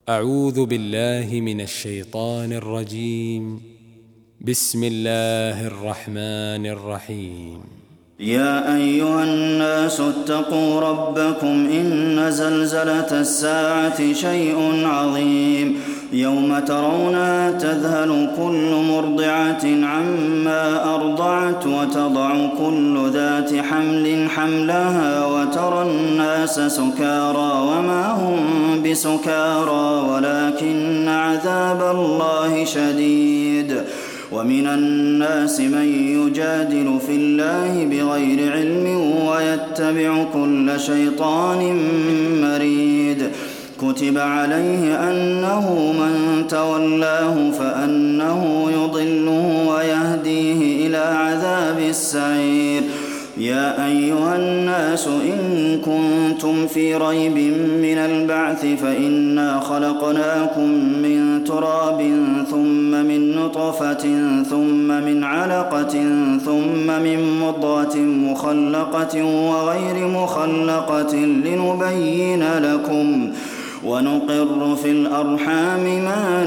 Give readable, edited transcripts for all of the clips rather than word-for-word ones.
أعوذ بالله من الشيطان الرجيم. بسم الله الرحمن الرحيم. يا أيها الناس اتقوا ربكم إن زلزلة الساعة شيء عظيم يوم ترونها تذهل كل مرضعة عما أرضعت وتضع كل ذات حمل حملها وترى الناس سكارى وما هم بسكارى ولكن عذاب الله شديد. ومن الناس من يجادل في الله بغير علم ويتبع كل شيطان مريد. كتب عليه أنه من تولاه فأنه يضله ويهديه إلى عذاب السعير. يا أيها الناس إن كنتم في ريب من البعث فإنا خلقناكم من تراب ثم من نطفة ثم من علقة ثم من مضغة مخلقة وغير مخلقة لنبين لكم ونقر في الأرحام ما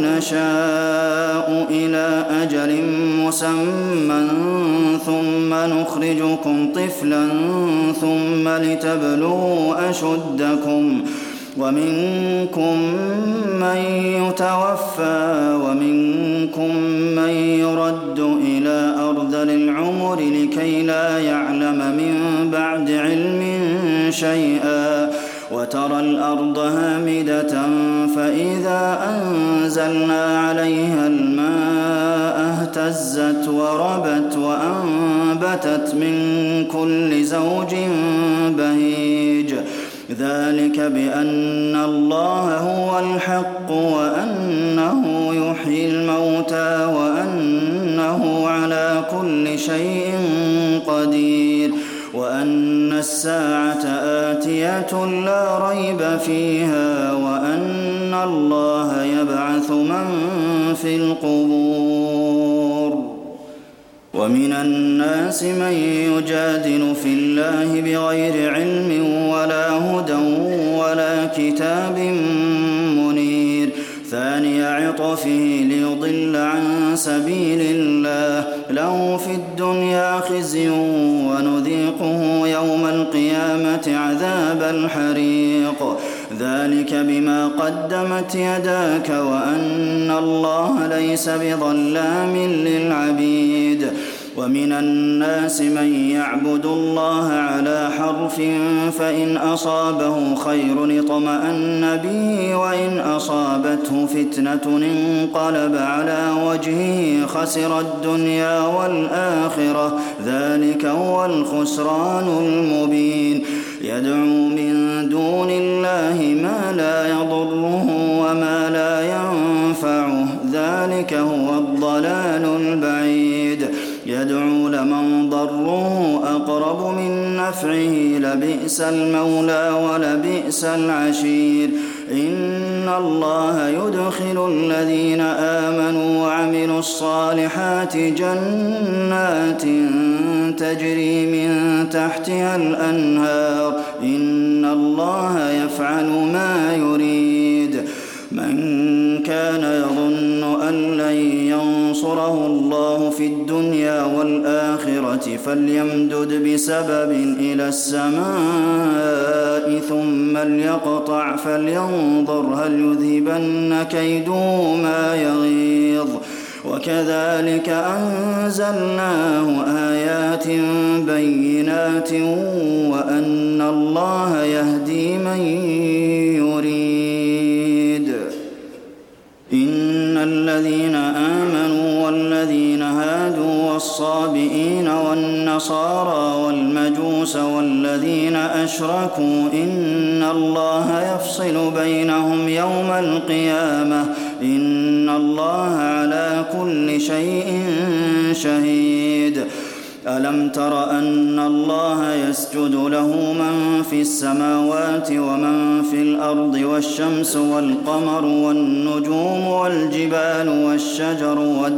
نشاء إلى أجل مسمى ثم نخرجكم طفلا ثم لتبلغوا أشدكم ومنكم من يتوفى ومنكم من يرد إلى أرذل العمر لكي لا يعلم من بعد علم شيئا. وترى الأرض هامدة فإذا أنزلنا عليها الماء اهتزت وربت وأنبتت من كل زوج بهيج. ذلك بأن الله هو الحق وأنه يحيي الموتى وأنه على كل شيء قدير وأن الساعة آتية لا ريب فيها وأن الله يبعث من في القبور. ومن الناس من يجادل في الله بغير علم ولا هدى ولا كتاب منير. ثاني عطفه ليضل عن سبيل الله له في الدنيا خزي ونذيقه يوم القيامة عذاب الحريق. ذلك بما قدمت يداك وأن الله ليس بظلام للعبيد. ومن الناس من يعبد الله على حرف فإن أصابه خير اطمأن به وإن أصابته فتنة انقلب على وجهه خسر الدنيا والآخرة ذلك هو الخسران المبين. يدعو من دون الله ما لا يضره وما لا ينفعه ذلك هو الضلال البعيد. يدعو لمن ضره أقرب من نفعه لبئس المولى ولبئس العشير. إن الله يدخل الذين آمنوا وعملوا الصالحات جنات تجري من تحتها الأنهار إن الله يفعل ما يريد. من كان يظن أن لن ينصره الله في الدنيا والآخرة فليمدد بسبب إلى السماء ثم ليقطع فلينظر هل يذهبن كيده ما يغيظ. وكذلك أنزلناه آيات بينات وأن الله يهدي من يريد. إن الذين آمنوا والذين هادوا والصابئين والنصارى والمجوس والذين أشركوا إن الله يفصل بينهم يوم القيامة إن الله على كل شيء شهيد. ألم تر أن الله يسجد له من في السماوات ومن في الأرض والشمس والقمر والنجوم والجبال والشجر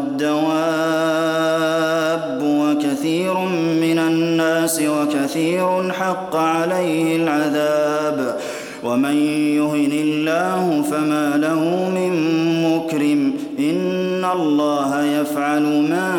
والدواب وكثير من الناس وكثير حق عليه العذاب ومن يهن الله فما له من مكرم إن الله يفعل ما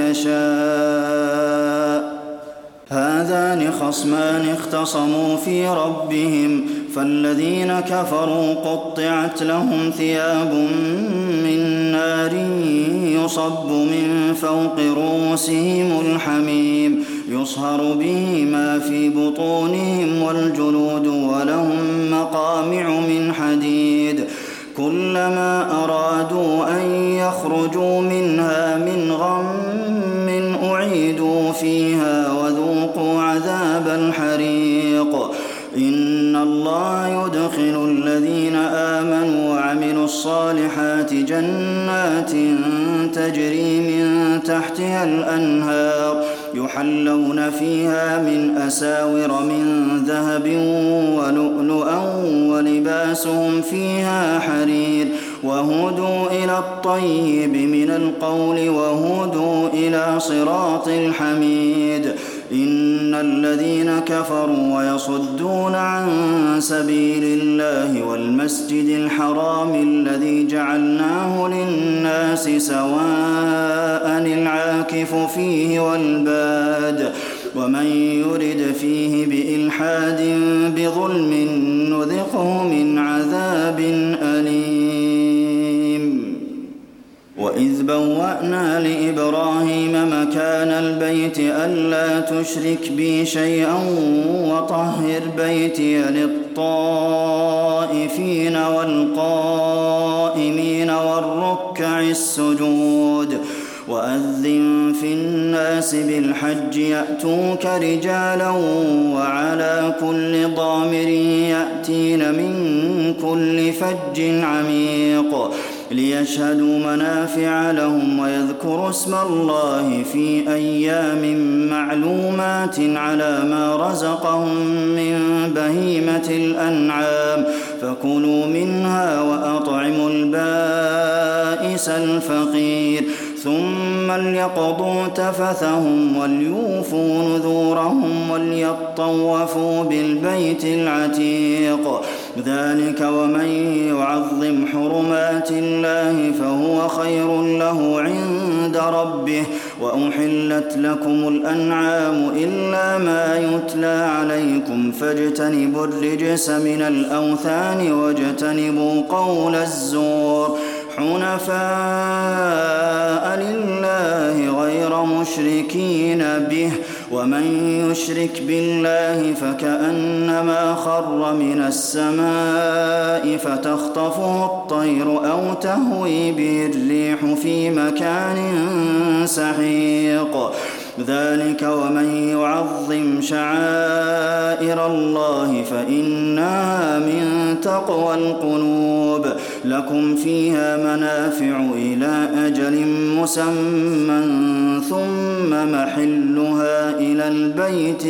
يشاء هذان خصمان اختصموا في ربهم فالذين كفروا قطعت لهم ثياب من نار يصب من فوق رؤوسهم الحميم يصهر به ما في بطونهم والجلود ولهم مقامع من حديد كلما أرادوا أن يخرجوا منها من غم أعيدوا فيها وذوقوا عذاب الحريق إن الله يدخل الذين آمنوا وعملوا الصالحات جنات تجري من تحتها الأنهار يحلون فيها من أساور من ذهب ولؤلؤا ولباسهم فيها حرير وهدوا إلى الطيب من القول وهدوا إلى صراط الحميد إن الذين كفروا ويصدون عن سبيل الله والمسجد الحرام الذي جعلناه للناس سواء العاكف فيه والباد ومن يرد فيه بإلحاد بظلم نذقه من عذاب أليم وإذ بوأنا لإبراهيم مكان البيت ألا تشرك بي شيئا وطهر بيتي للطائفين والقائمين والركع السجود وأذن في الناس بالحج يأتوك رجالا وعلى كل ضامر يأتين من كل فج عميق ليشهدوا منافع لهم ويذكروا اسم الله في أيام معلومات على ما رزقهم من بهيمة الأنعام فكلوا منها وأطعموا البائس الفقير ثم ليقضوا تفثهم وليوفوا نذورهم وليطوفوا بالبيت العتيق ذلك ومن يعظم حرمات الله فهو خير له عند ربه وأحلت لكم الأنعام إلا ما يتلى عليكم فاجتنبوا الرجس من الأوثان واجتنبوا قول الزور حنفاء لله غير مشركين به ومن يشرك بالله فكأنما خر من السماء فتخطفه الطير أو تهوي به الريح في مكان سحيق ذلك ومن يعظم شعائر الله فإنها من تقوى القلوب لكم فيها منافع إلى أجل مسمى ثم محلها إلى البيت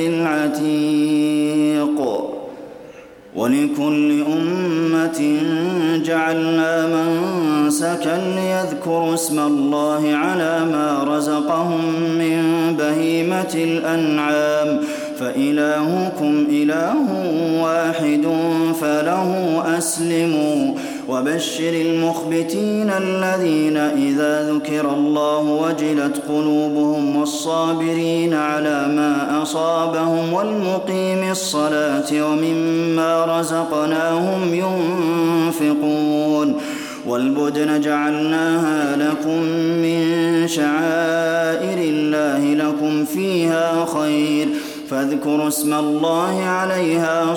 العتيق ولكل أمة جعلنا منسكا ليذكروا اسم الله على ما رزقهم من بهيمة الأنعام فإلهكم إله واحد فله أسلموا وبشر المخبتين الذين إذا ذكر الله وجلت قلوبهم والصابرين على ما أصابهم والمقيم الصلاة وممما رزقناهم ينفقون والبدن جعلناها لكم من شعائر الله لكم فيها خير فاذكروا اسم الله عليها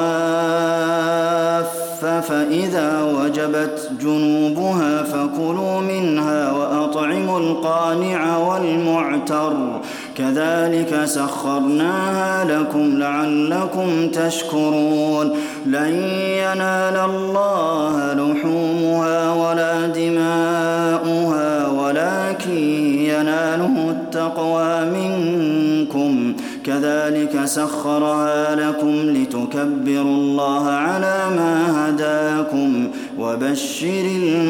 صواف فإذا وجبت جنوبها فكلوا منها وأطعموا القانع والمعتر كذلك سخرناها لكم لعلكم تشكرون لن ينال الله لحومها ولا دماؤها ولكن يناله التقوى منكم كذلك سخرها لكم لتكبروا الله على ما هداكم وبشر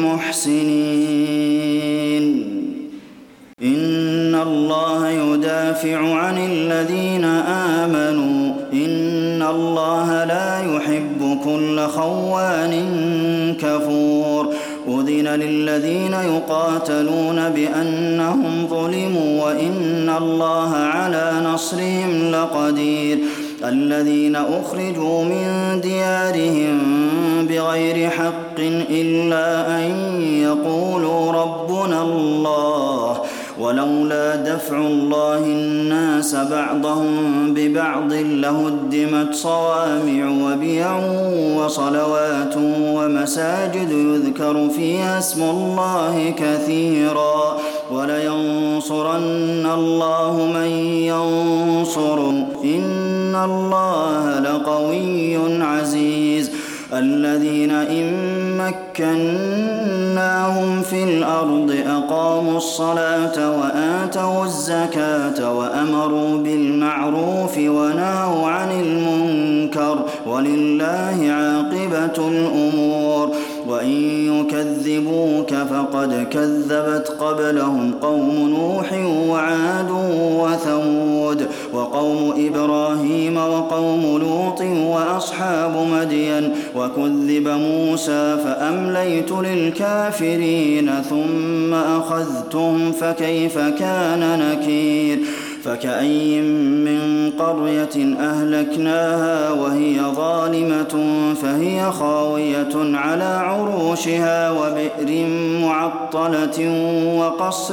المحسنين إن الله يدافع عن الذين آمنوا إن الله لا يحب كل خوان كفور أذن للذين يقاتلون بأنهم ظلموا وإن الله على نصرهم لقدير الذين أخرجوا من ديارهم بغير حق إلا أن يقولوا ربنا الله ولولا دفع الله الناس بعضهم ببعض لهدمت صوامع وبيع وصلوات ومساجد يذكر فيها اسم الله كثيرا ولينصرن الله من ينصره إن الله لقوي عزيز الذين إن مكناهم في الأرض أقاموا الصلاة وآتوا الزكاة وأمروا بالمعروف ونهوا عن المنكر ولله عاقبة الأمور وإن يكذبوك فقد كذبت قبلهم قوم نوح وعاد وثمود وقوم إبراهيم وقوم لوط وأصحاب مدين وكذب موسى فأمليت للكافرين ثم أخذتهم فكيف كان نكير فكأي من قرية أهلكناها وهي ظالمة فهي خاوية على عروشها وبئر معطلة وقصر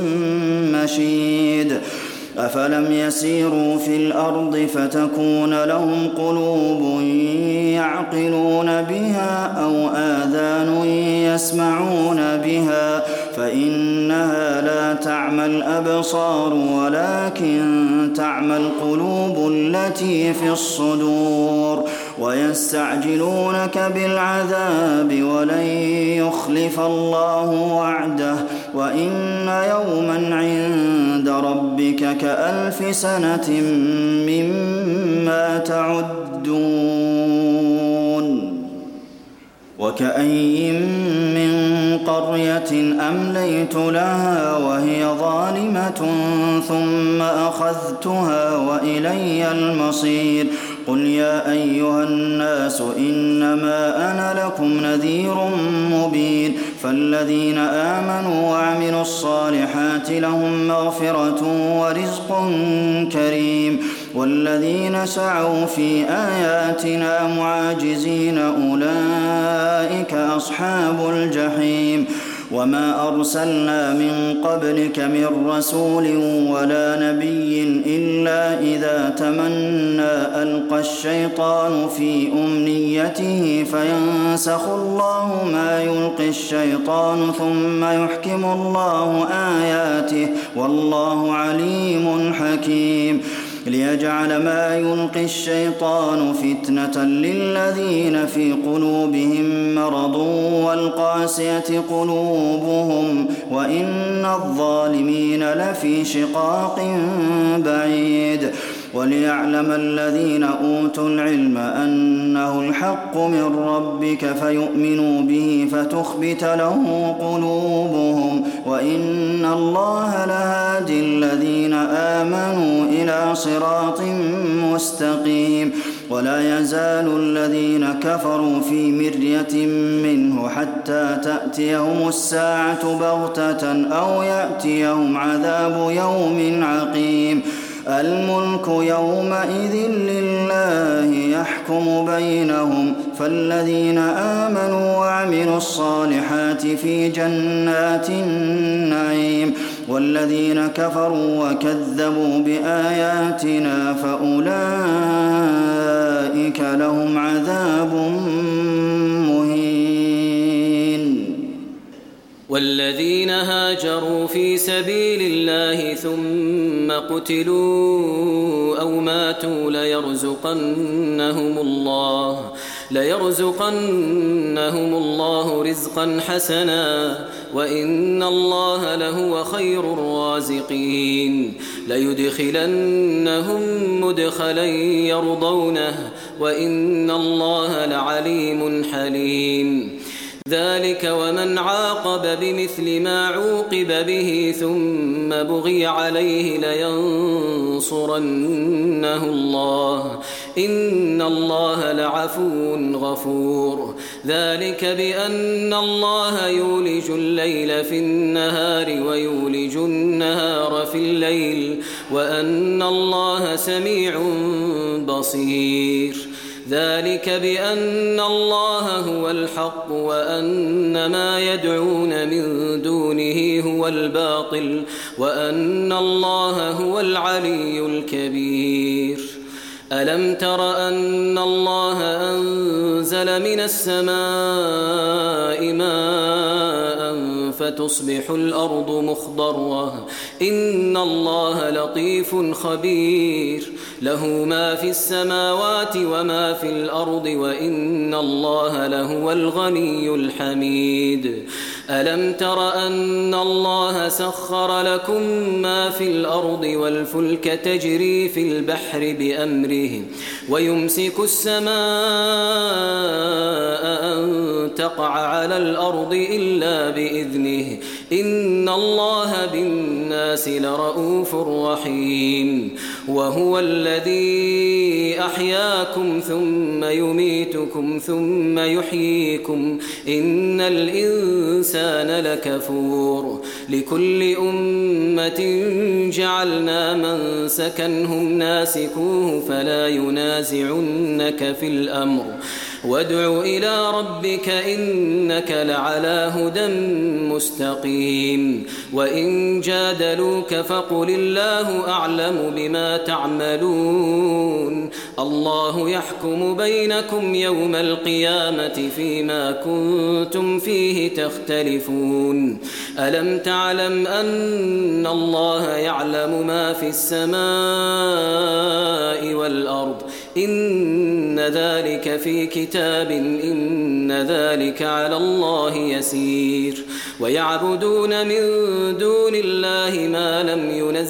مشيد أفلم يسيروا في الأرض فتكون لهم قلوب يعقلون بها أو آذان يسمعون بها فإنها لا تعمى الأبصار ولكن تعمى القلوب التي في الصدور ويستعجلونك بالعذاب ولن يخلف الله وعده وإن يوما عند ربك كألف سنة مما تعدون وكأي من قرية أمليت لها وهي ظالمة ثم أخذتها وإلي المصير قل يا أيها الناس إنما أنا لكم نذير مبين فالذين آمنوا وعملوا الصالحات لهم مغفرة ورزق كريم والذين سعوا في آياتنا معاجزين أولئك أصحاب الجحيم وما أرسلنا من قبلك من رسول ولا نبي إلا إذا تمنى ألقى الشيطان في أمنيته فينسخ الله ما يلقي الشيطان ثم يحكم الله آياته والله عليم حكيم ليجعل ما يلقي الشيطان فتنة للذين في قلوبهم مرض والقاسية قلوبهم وإن الظالمين لفي شقاق بعيد وليعلم الذين أوتوا العلم أنه الحق من ربك فيؤمنوا به فتخبت له قلوبهم وإن الله لهادي الذين آمنوا إلى صراط مستقيم ولا يزال الذين كفروا في مرية منه حتى تأتيهم الساعة بغتة أو يأتيهم عذاب يوم عقيم الملك يومئذ لله يحكم بينهم فالذين آمنوا وعملوا الصالحات في جنات النعيم والذين كفروا وكذبوا بآياتنا فأولئك لهم عذاب مهين والذين هاجروا في سبيل الله ثم قتلوا أو ماتوا ليرزقنهم الله رزقا حسنا وإن الله لهو خير الرازقين ليدخلنهم مدخلا يرضونه وإن الله لعليم حليم ذلك ومن عاقب بمثل ما عوقب به ثم بغي عليه لينصرنه الله إن الله لعفو غفور ذلك بأن الله يولج الليل في النهار ويولج النهار في الليل وأن الله سميع بصير ذلك بأن الله هو الحق وأن ما يدعون من دونه هو الباطل وأن الله هو العلي الكبير ألم تر أن الله أنزل من السماء ماء فتصبح الأرض مخضرة إن الله لطيف خبير له ما في السماوات وما في الأرض وإن الله لهو الغني الحميد ألم تر أن الله سخر لكم ما في الأرض والفلك تجري في البحر بأمره ويمسك السماء أن تقع على الأرض إلا بإذنه إن الله بالناس لرؤوف رحيم وهو الذي أحياكم ثم يميتكم ثم يحييكم إن الإنسان لكفور لكل أمة جعلنا منسكا هم ناسكوه فلا ينازعنك في الأمر وادع إلى ربك إنك لعلى هدى مستقيم وإن جادلوك فقل الله أعلم بما تعملون الله يحكم بينكم يوم القيامة فيما كنتم فيه تختلفون ألم تعلم أن الله يعلم ما في السماء والأرض إن ذلك في كتاب إن ذلك على الله يسير ويعبدون من دون الله ما لم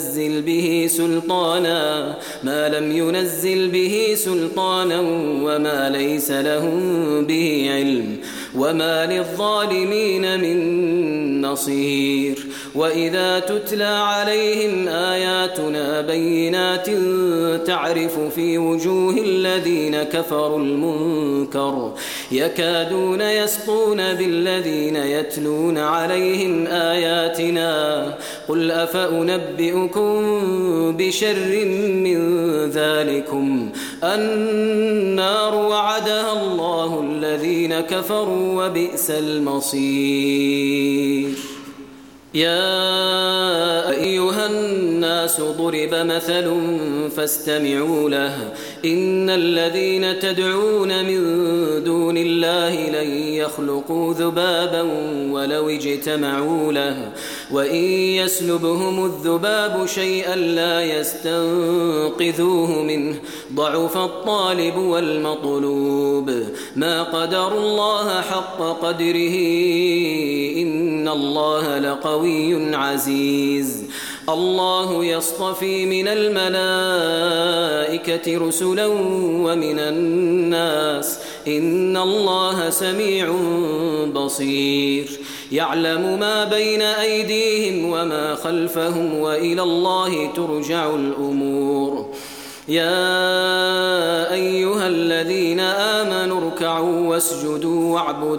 ينزل به سلطانا وما ليس لهم به علم وما للظالمين من نصير وإذا تتلى عليهم آياتنا بينات تعرف في وجوه الذين كفروا المنكر يكادون يسطون بالذين يتلون عليهم آياتنا قل أفأنبئكم بشر من ذلكم النار وعدها الله الذين كفروا وبئس المصير يا أيها الناس ضرب مثل فاستمعوا له إن الذين تدعون من دون الله لن يخلقوا ذبابا ولو اجتمعوا له وإن يسلبهم الذباب شيئا لا يستنقذوه منه ضعف الطالب والمطلوب ما قدروا الله حق قدره إن الله لقوي عزيز الله يصطفي من الملائكة رسلا ومن الناس إن الله سميع بصير يعلم ما بين أيديهم وما خلفهم وإلى الله ترجع الأمور يا أيها الذين آمنوا اركعوا واسجدوا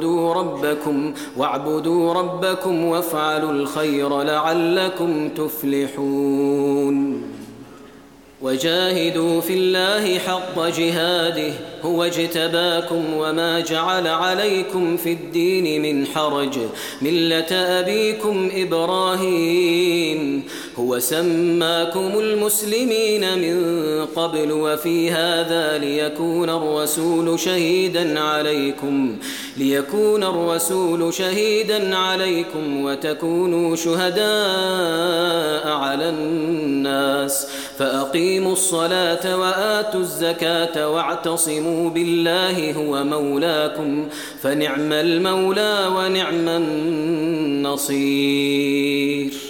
واعبدوا ربكم وافعلوا الخير لعلكم تفلحون وجاهدوا في الله حق جهاده هو اجتباكم وما جعل عليكم في الدين من حرج ملة أبيكم إبراهيم هو سماكم المسلمين من قبل وفي هذا ليكون الرسول شهيدا عليكم وتكونوا شهداء على الناس فأقيموا الصلاة وآتوا الزكاة واعتصموا بالله هو مولاكم فنعم المولى ونعم النصير